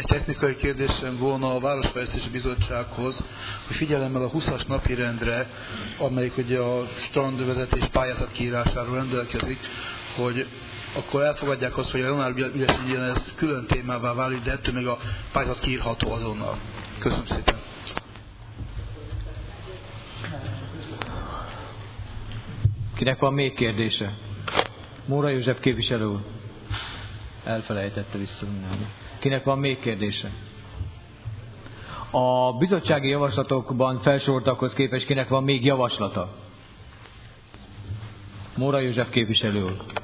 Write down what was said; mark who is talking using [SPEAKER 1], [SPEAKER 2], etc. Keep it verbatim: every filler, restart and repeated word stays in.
[SPEAKER 1] Egy technikai kérdésem volna a Városfejlesztési Bizottsághoz, hogy figyelemmel a huszas napirendre, amelyik ugye a strandvezetés pályázat kiírásáról rendelkezik, hogy akkor elfogadják azt, hogy a január ügyes ügyén ez külön témává válik, de ettől még a pályázat kiírható azonnal. Köszönöm szépen.
[SPEAKER 2] Kinek van még kérdése? Móra József képviselő úr. Elfelejtette visszavonni. Kinek van még kérdése? A bizottsági javaslatokban felsoroltakhoz képest kinek van még javaslata? Móra József képviselő úr.